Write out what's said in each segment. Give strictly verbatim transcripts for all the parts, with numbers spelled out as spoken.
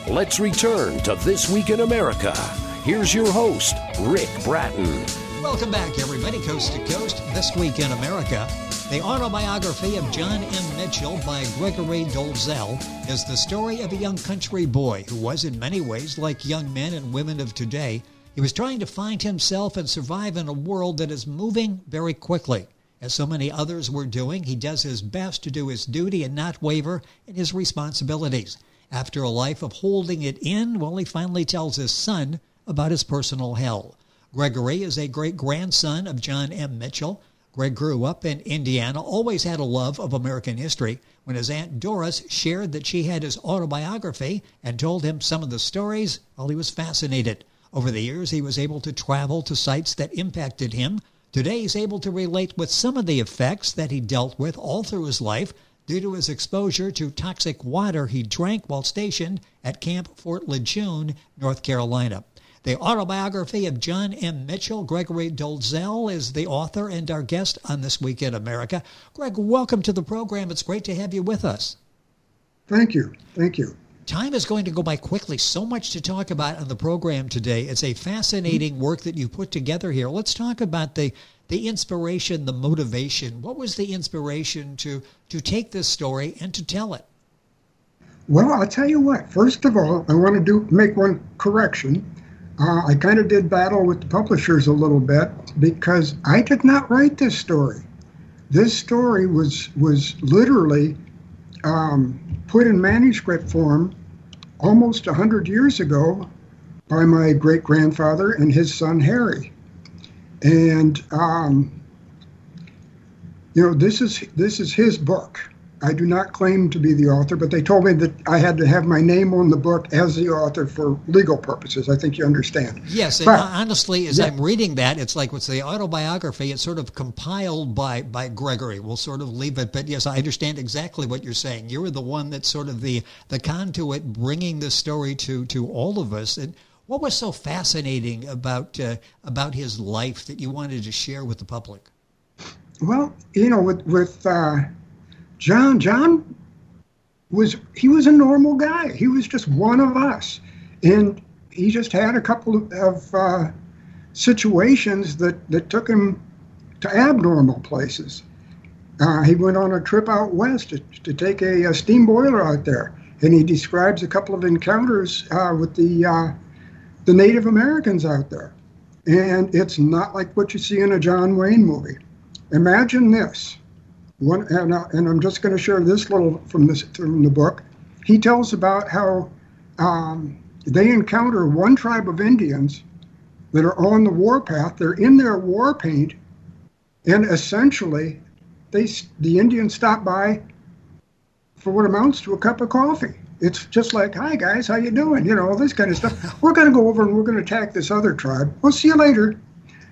Let's return to This Week in America. Here's your host, Rick Bratton. Welcome back, everybody, coast to coast. This Week in America. The autobiography of John M. Mitchell by Gregory Dolezal is the story of a young country boy who was in many ways like young men and women of today. He was trying to find himself and survive in a world that is moving very quickly. As so many others were doing, he does his best to do his duty and not waver in his responsibilities. After a life of holding it in, well, he finally tells his son about his personal hell. Gregory is a great-grandson of John M. Mitchell. Greg grew up in Indiana, always had a love of American history. When his Aunt Doris shared that she had his autobiography and told him some of the stories, well, he was fascinated. Over the years, he was able to travel to sites that impacted him. Today, he's able to relate with some of the effects that he dealt with all through his life due to his exposure to toxic water he drank while stationed at Camp Fort Lejeune, North Carolina. The autobiography of John M. Mitchell, Gregory Dolezal, is the author and our guest on This Week in America. Greg, welcome to the program. It's great to have you with us. Thank you. Thank you. Time is going to go by quickly. So much to talk about on the program today. It's a fascinating work that you put together here. Let's talk about the the inspiration, the motivation. What was the inspiration to to take this story and to tell it? Well, I'll tell you what. First of all, I want to do make one correction. Uh, I kind of did battle with the publishers a little bit because I did not write this story. This story was was literally um, put in manuscript form almost one hundred years ago by my great-grandfather and his son, Harry. And, um, you know, this is this is his book. I do not claim to be the author, but they told me that I had to have my name on the book as the author for legal purposes. I think you understand. Yes, and but, honestly, as yeah. I'm reading that, it's like what's the autobiography. It's sort of compiled by, by Gregory. We'll sort of leave it. But yes, I understand exactly what you're saying. You were the one that's sort of the, the conduit bringing this story to, to all of us. And what was so fascinating about uh, about his life that you wanted to share with the public? Well, you know, with, with uh, John, John was, he was a normal guy. He was just one of us. And he just had a couple of, of uh, situations that, that took him to abnormal places. Uh, he went on a trip out west to, to take a, a steam boiler out there. And he describes a couple of encounters uh, with the uh, the Native Americans out there. And it's not like what you see in a John Wayne movie. Imagine this. One, and, uh, and I'm just going to share this little from this from the book. He tells about how um, they encounter one tribe of Indians that are on the warpath. They're in their war paint, and essentially, they the Indians stop by for what amounts to a cup of coffee. It's just like, "Hi guys, how you doing?" You know, all this kind of stuff. We're going to go over and we're going to attack this other tribe. We'll see you later.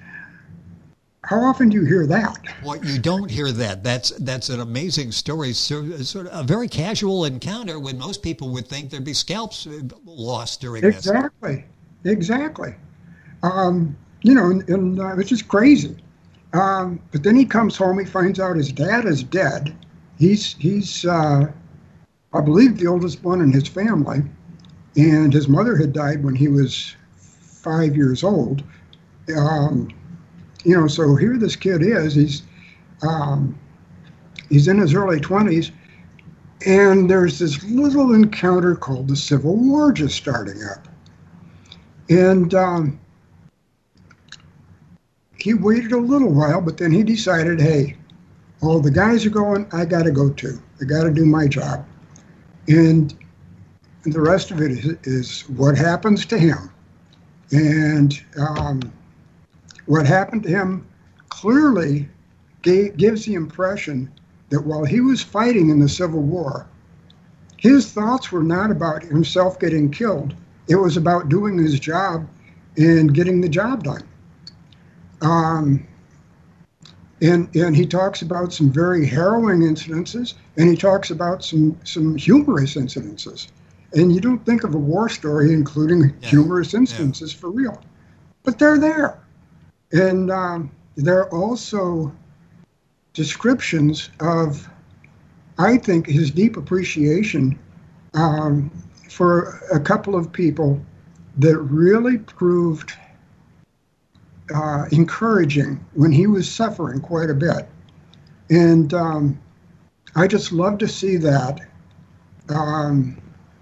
How often do you hear that? Well, you don't hear that. That's that's an amazing story. So, sort of a very casual encounter when most people would think there'd be scalps lost during this. Exactly, exactly. Um, you know, and, and uh, it's just crazy. Um, but then he comes home. He finds out his dad is dead. He's he's uh, I believe the oldest one in his family, and his mother had died when he was five years old. Um, You know, so here this kid is, he's um, he's in his early twenties, and there's this little encounter called the Civil War just starting up. And um, he waited a little while, but then he decided, hey, all the guys are going, I got to go too. I got to do my job. And, and the rest of it is, is what happens to him. And um, what happened to him clearly gave, gives the impression that while he was fighting in the Civil War, his thoughts were not about himself getting killed. It was about doing his job and getting the job done. Um, and and he talks about some very harrowing incidences, and he talks about some, some humorous incidences. And you don't think of a war story including yeah. humorous instances yeah. for real. But they're there. And um, there are also descriptions of, I think, his deep appreciation um, for a couple of people that really proved uh, encouraging when he was suffering quite a bit. And um, I just love to see that. Um,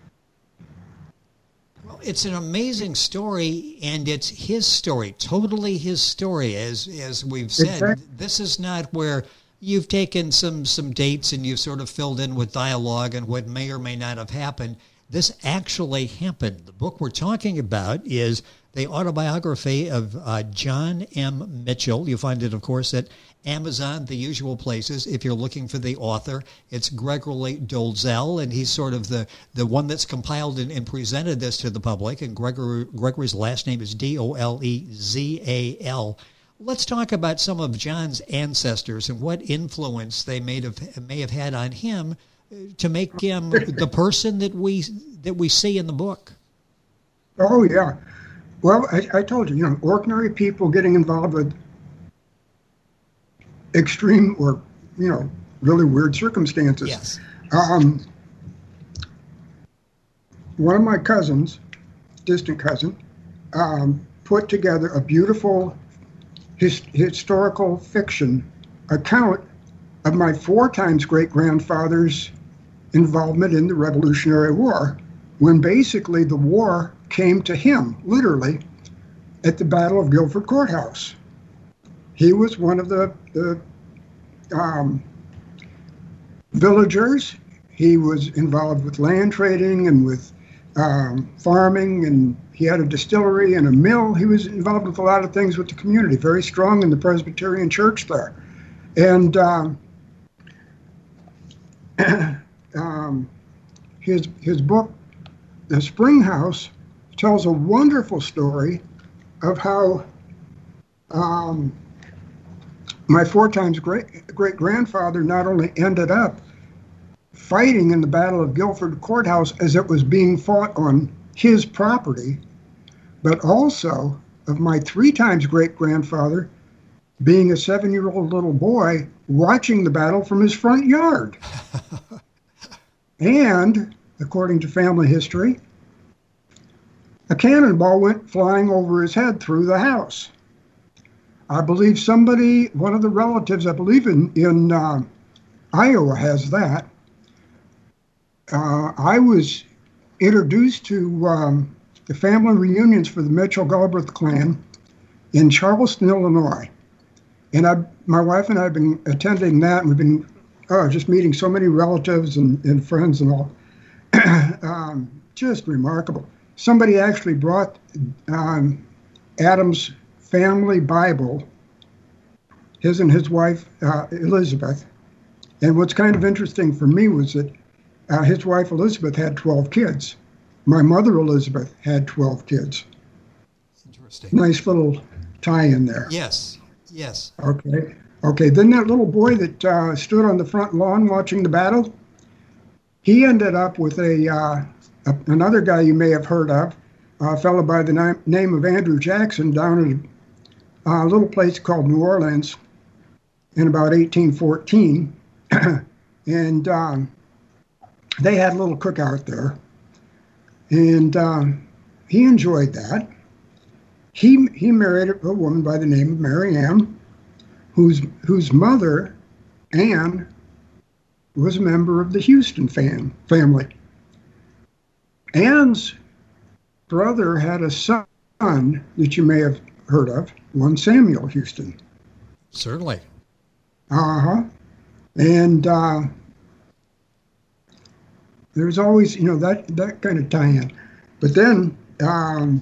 well, it's an amazing story, and it's his story, totally his story. As as we've said, exactly. This is not where you've taken some some dates and you've sort of filled in with dialogue and what may or may not have happened. This actually happened. The book we're talking about is the autobiography of uh, John M. Mitchell. You find it, of course, at Amazon, the usual places. If you're looking for the author, it's Gregory Dolezal, and he's sort of the, the one that's compiled and, and presented this to the public. And Gregory, Gregory's last name is D O L E Z A L. Let's talk about some of John's ancestors and what influence they may have may have had on him to make him the person that we that we see in the book. Oh yeah, well I, I told you, you know, ordinary people getting involved with extreme or you know really weird circumstances. Yes. Um, one of my cousins, distant cousin, um, put together a beautiful his, historical fiction account of my four times great-grandfather's involvement in the Revolutionary War, when basically the war came to him, literally, at the Battle of Guilford Courthouse. He was one of the, the um, villagers. He was involved with land trading and with um, farming, and he had a distillery and a mill. He was involved with a lot of things with the community, very strong in the Presbyterian Church there. And um, um, his his book, The Spring House, tells a wonderful story of how um, my four times great great grandfather not only ended up fighting in the Battle of Guilford Courthouse as it was being fought on his property, but also of my three times great grandfather being a seven-year-old little boy watching the battle from his front yard. And, according to family history, a cannonball went flying over his head through the house. I believe somebody, one of the relatives, I believe in, in uh, Iowa has that. Uh, I was introduced to um, the family reunions for the Mitchell-Galbraith clan in Charleston, Illinois. And I, my wife and I have been attending that, and we've been oh, just meeting so many relatives and, and friends and all. um, just remarkable. Somebody actually brought um, Adam's family Bible, his and his wife, uh, Elizabeth. And what's kind of interesting for me was that uh, his wife, Elizabeth, had twelve kids. My mother, Elizabeth, had twelve kids. Interesting. Nice little tie-in there. Yes. Yes. Okay. Okay. Then that little boy that uh, stood on the front lawn watching the battle, he ended up with a, uh, a another guy you may have heard of, a fellow by the ni- name of Andrew Jackson, down at a little place called New Orleans in about eighteen fourteen. And um, they had a little cookout there. And um, he enjoyed that. He he married a woman by the name of Mary Ann, whose whose mother, Ann, was a member of the Houston fan, family. Ann's brother had a son that you may have heard of, one Samuel Houston. Certainly. Uh-huh. And uh, there's always, you know, that, that kind of tie-in. But then... Um,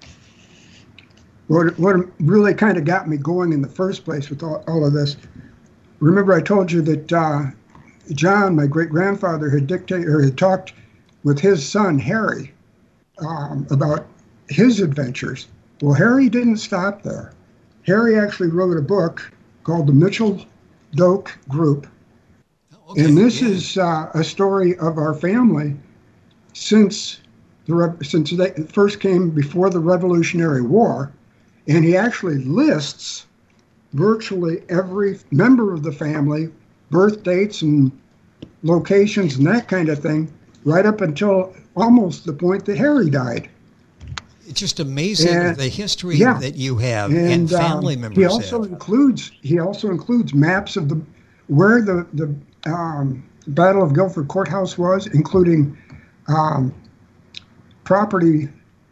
What, what really kind of got me going in the first place with all, all of this, remember I told you that uh, John, my great-grandfather, had dictated or had talked with his son, Harry, um, about his adventures. Well, Harry didn't stop there. Harry actually wrote a book called The Mitchell-Doak Group. Okay, and this yeah. is uh, a story of our family since, the since they first came before the Revolutionary War. And he actually lists virtually every member of the family, birth dates and locations and that kind of thing, right up until almost the point that Harry died. It's just amazing and, the history yeah. that you have and, and family um, members he also have. includes he also includes maps of the where the the um, Battle of Guilford Courthouse was, including um, property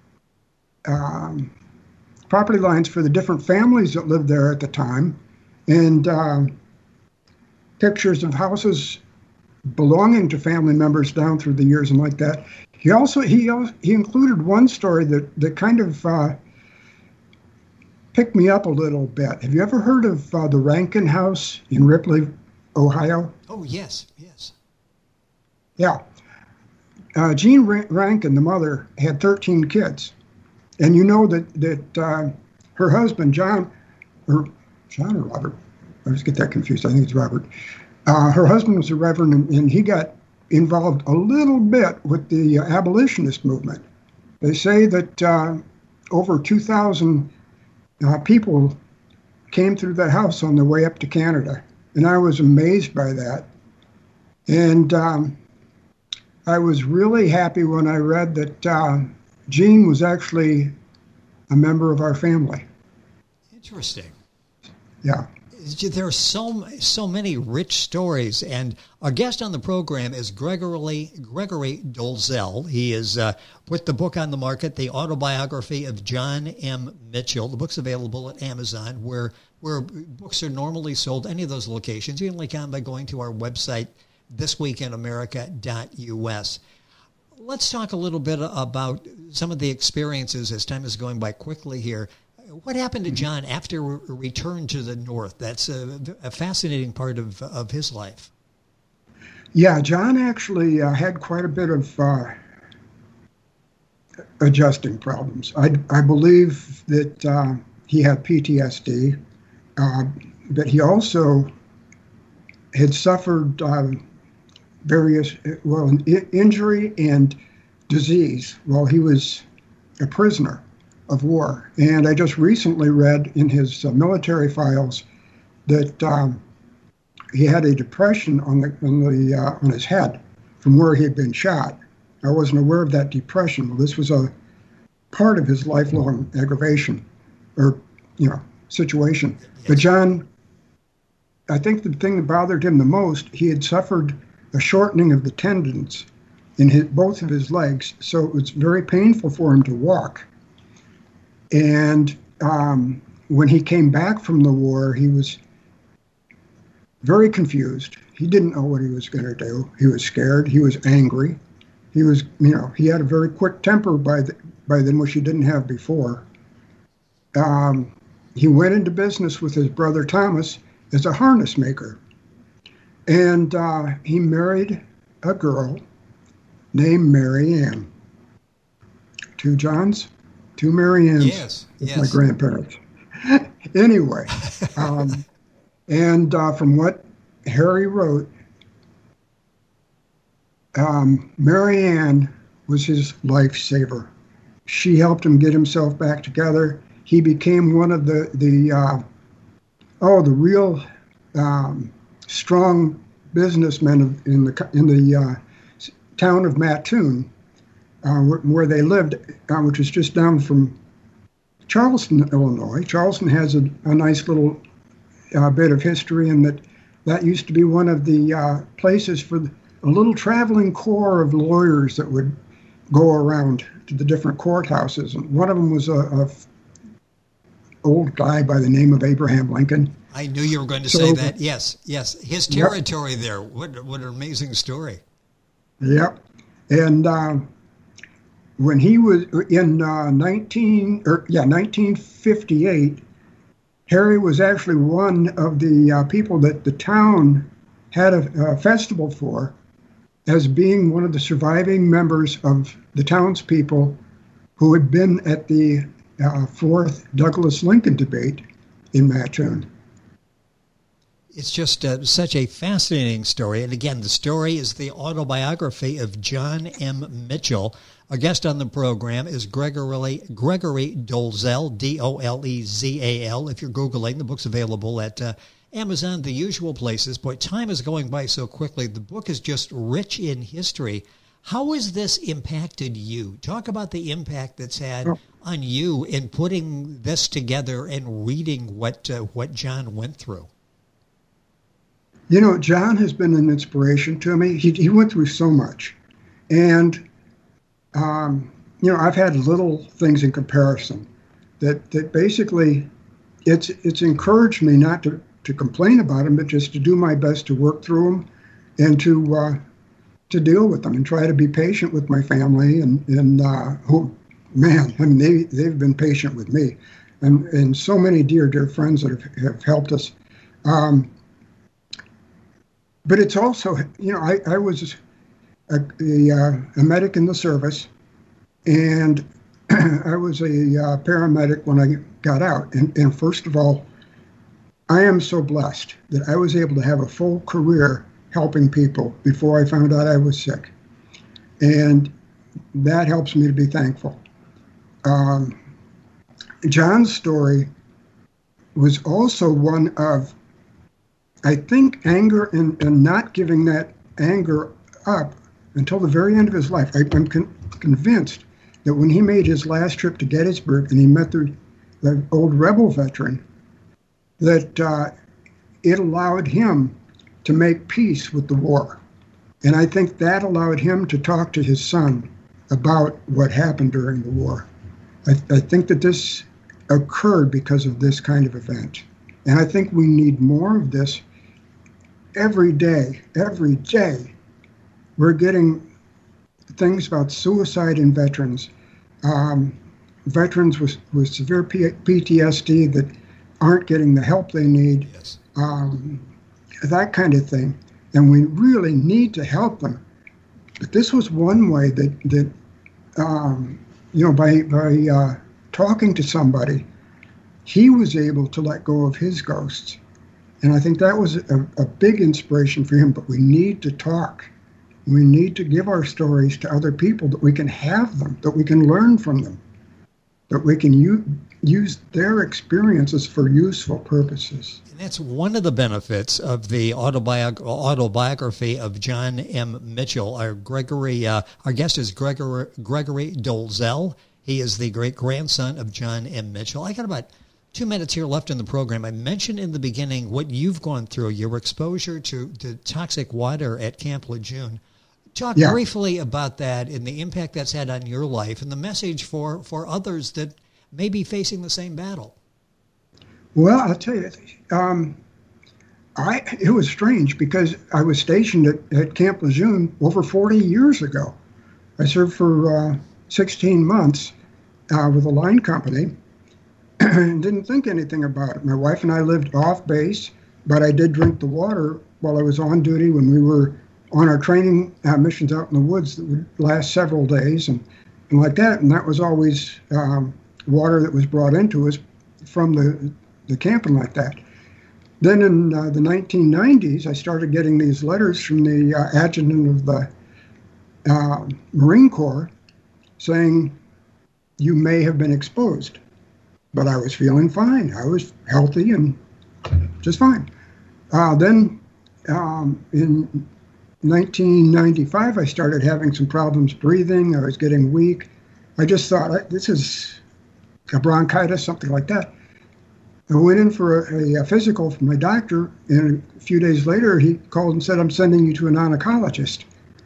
um, property lines for the different families that lived there at the time, and uh, pictures of houses belonging to family members down through the years and like that. He also he he included one story that that kind of uh, picked me up a little bit. Have you ever heard of uh, the Rankin House in Ripley, Ohio? Oh yes, yes. Yeah, uh, Jean Rankin, the mother, had thirteen kids, and you know that that uh, her husband John, or John or Robert, I always get that confused. I think it's Robert. Uh, her husband was a reverend, and, and he got involved a little bit with the uh, abolitionist movement. They say that uh, over two thousand uh, people came through that house on their way up to Canada, and I was amazed by that. And um, I was really happy when I read that uh, Jean was actually a member of our family. Interesting. Yeah. There are so so many rich stories, and our guest on the program is Gregory Gregory Dolezal. He has uh, put the book on the market, The Autobiography of John M. Mitchell. The book's available at Amazon, where where books are normally sold. Any of those locations, you can link on by going to our website, this week in america dot u s. Let's talk a little bit about some of the experiences as time is going by quickly here. What happened to John after a return to the North? That's a, a fascinating part of of his life. Yeah, John actually uh, had quite a bit of uh, adjusting problems. I, I believe that uh, he had P T S D, uh, but he also had suffered uh, various, well, I- injury and disease while he was a prisoner of war. And I just recently read in his uh, military files that um, he had a depression on the on the uh, on his head from where he had been shot. I wasn't aware of that depression. Well, this was a part of his lifelong aggravation, or you know, situation. Yes. But John, I think the thing that bothered him the most, he had suffered a shortening of the tendons in his, both of his legs, so it was very painful for him to walk. And um, when he came back from the war, he was very confused. He didn't know what he was going to do. He was scared. He was angry. He was, you know, he had a very quick temper by the, by then, which he didn't have before. Um, he went into business with his brother Thomas as a harness maker. And uh, he married a girl named Mary Ann. Two Johns? Two Mary Anns, yes, with yes. my grandparents. Anyway, um, and uh, from what Harry wrote, um, Mary Ann was his lifesaver. She helped him get himself back together. He became one of the the uh, oh the real um, strong businessmen of, in the in the uh, town of Mattoon. Uh, where, where they lived, uh, which is just down from Charleston, Illinois. Charleston has a, a nice little uh, bit of history in that that used to be one of the uh, places for the, a little traveling corps of lawyers that would go around to the different courthouses. And one of them was a, a f- old guy by the name of Abraham Lincoln. I knew you were going to so, say that. Yes, yes. His territory yep. there. What, what an amazing story. Yep. And um, when he was in uh, nineteen or yeah nineteen fifty-eight, Harry was actually one of the uh, people that the town had a, a festival for, as being one of the surviving members of the townspeople who had been at the uh, fourth Douglas Lincoln debate in Mattoon. It's just uh, such a fascinating story. And again, the story is the autobiography of John M. Mitchell. Our guest on the program is Gregory Gregory Dolezal, D O L E Z A L. If you're Googling, the book's available at uh, Amazon, the usual places. Boy, time is going by so quickly. The book is just rich in history. How has this impacted you? Talk about the impact that's had Oh. on you in putting this together and reading what uh, what John went through. You know, John has been an inspiration to me. He, he went through so much. And, um, you know, I've had little things in comparison that, that basically it's it's encouraged me not to, to complain about them, but just to do my best to work through them and to uh, to deal with them and try to be patient with my family. And, and uh, who, man, I mean, they, they've been patient with me. And, and so many dear, dear friends that have, have helped us. Um, But it's also, you know, I, I was a, a, uh, a medic in the service, and I was a uh, paramedic when I got out. And, and first of all, I am so blessed that I was able to have a full career helping people before I found out I was sick. And that helps me to be thankful. Um, John's story was also one of, I think, anger and, and not giving that anger up until the very end of his life. I, I'm con- convinced that when he made his last trip to Gettysburg and he met the, the old rebel veteran, that uh, it allowed him to make peace with the war. And I think that allowed him to talk to his son about what happened during the war. I, I think that this occurred because of this kind of event. And I think we need more of this. Every day, every day, we're getting things about suicide in veterans, um, veterans with, with severe P T S D that aren't getting the help they need, Yes. um, that kind of thing. And we really need to help them. But this was one way that, that um, you know, by, by uh, talking to somebody, he was able to let go of his ghosts. And I think that was a, a big inspiration for him. But we need to talk. We need to give our stories to other people, that we can have them, that we can learn from them, that we can u- use their experiences for useful purposes. And that's one of the benefits of the autobiog- autobiography of John M. Mitchell. Our Gregory, uh, our guest is Gregory, Gregory Dolezal. He is the great-grandson of John M. Mitchell. I got about two minutes here left in the program. I mentioned in the beginning what you've gone through, your exposure to, to toxic water at Camp Lejeune. Talk Yeah. briefly about that and the impact that's had on your life and the message for, for others that may be facing the same battle. Well, I'll tell you, um, I it was strange because I was stationed at, at Camp Lejeune over forty years ago. I served for uh, sixteen months uh, with a line company and didn't think anything about it. My wife and I lived off base, but I did drink the water while I was on duty when we were on our training uh, missions out in the woods that would last several days and, and like that. And that was always um, water that was brought into us from the, the camping like that. Then in uh, the nineteen nineties, I started getting these letters from the uh, adjutant of the uh, Marine Corps saying, you may have been exposed. But I was feeling fine. I was healthy and just fine. Uh, then um, in nineteen ninety-five, I started having some problems breathing. I was getting weak. I just thought, this is a bronchitis, something like that. I went in for a, a physical from my doctor, and a few days later, he called and said, I'm sending you to an oncologist.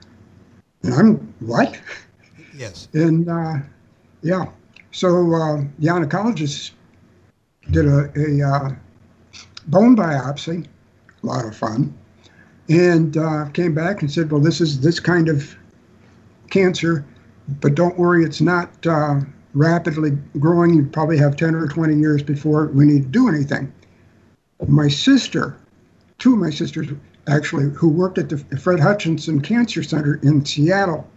And I'm, what? Yes. And uh, yeah. So uh, the oncologist did a, a uh, bone biopsy, a lot of fun, and uh, came back and said, well, this is this kind of cancer, but don't worry, it's not uh, rapidly growing. You probably have ten or twenty years before we need to do anything. My sister, two of my sisters actually, who worked at the Fred Hutchinson Cancer Center in Seattle,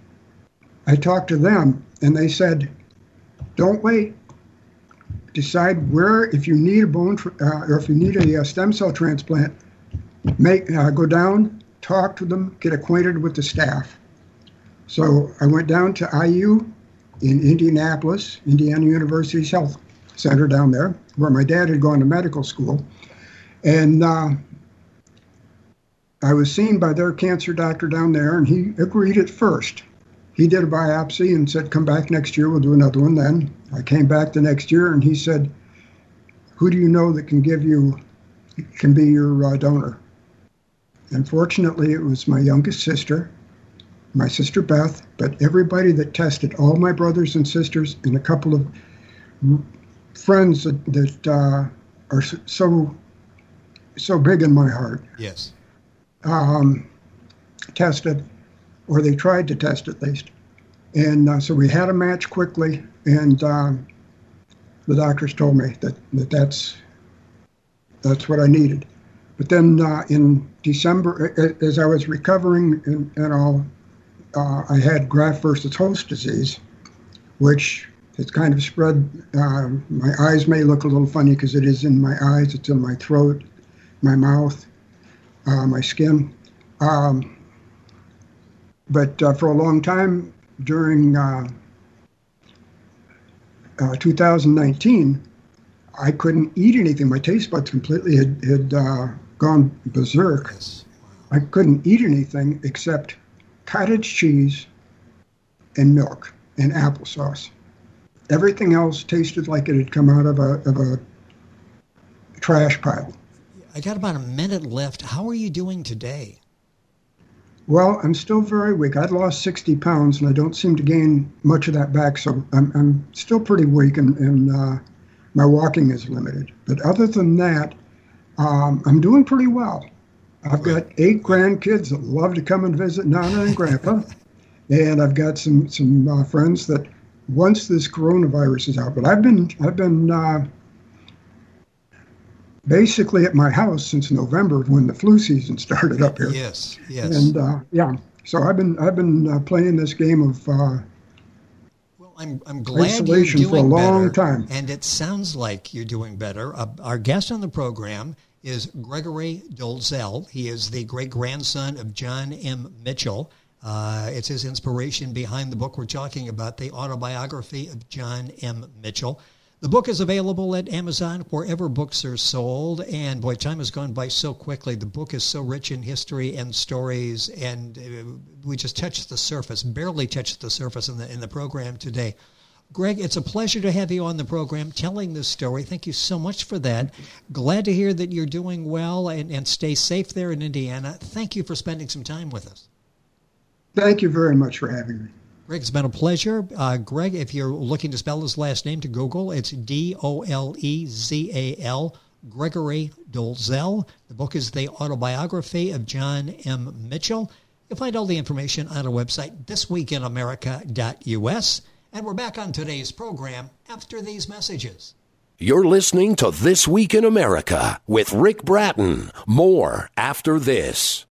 I talked to them and they said, don't wait. Decide where, if you need a bone, uh, or if you need a, a stem cell transplant, make uh, go down, talk to them, get acquainted with the staff. So I went down to I U in Indianapolis, Indiana University's Health Center down there, where my dad had gone to medical school. And uh, I was seen by their cancer doctor down there, and he agreed at first. He did a biopsy and said, come back next year, we'll do another one then. I came back the next year, and he said, who do you know that can give you, can be your uh, donor? Unfortunately, it was my youngest sister, my sister Beth, but everybody that tested, all my brothers and sisters, and a couple of friends that, that uh, are so so big in my heart. Yes. Um, tested, or they tried to test at least. And uh, so we had a match quickly, and um, the doctors told me that, that that's, that's what I needed. But then uh, in December, as I was recovering and, and all, uh, I had graft versus host disease, which has kind of spread. Uh, my eyes may look a little funny because it is in my eyes, it's in my throat, my mouth, uh, my skin. Um, but uh, for a long time during uh, uh, two thousand nineteen, I couldn't eat anything. My taste buds completely had, had uh, gone berserk. Yes. I couldn't eat anything except cottage cheese and milk and applesauce. Everything else tasted like it had come out of a, of a trash pile. I got about a minute left. How are you doing today? Well, I'm still very weak. I'd lost sixty pounds, and I don't seem to gain much of that back, so I'm, I'm still pretty weak, and, and uh, my walking is limited. But other than that, um, I'm doing pretty well. I've got eight grandkids that love to come and visit Nana and Grandpa, and I've got some some uh, friends that once this coronavirus is out. But I've been I've been uh, basically at my house since November when the flu season started up here. Yes, yes. And uh, yeah, so I've been I've been uh, playing this game of uh, well, I'm I'm glad isolation you're doing for a long better, time. and it sounds like you're doing better. Uh, our guest on the program is Gregory Dolezal. He is the great-grandson of John M. Mitchell. Uh, it's his inspiration behind the book we're talking about, the autobiography of John M. Mitchell. The book is available at Amazon, wherever books are sold. And boy, time has gone by so quickly. The book is so rich in history and stories, and uh, we just touched the surface, barely touched the surface in the in the program today. Greg, it's a pleasure to have you on the program telling this story. Thank you so much for that. Glad to hear that you're doing well, and, and stay safe there in Indiana. Thank you for spending some time with us. Thank you very much for having me. Greg, it's been a pleasure. Uh, Greg, if you're looking to spell his last name to Google, it's D O L E Z A L, Gregory Dolezal. The book is The Autobiography of John M. Mitchell. You'll find all the information on our website, this week in america dot U S. And we're back on today's program after these messages. You're listening to This Week in America with Rick Bratton. More after this.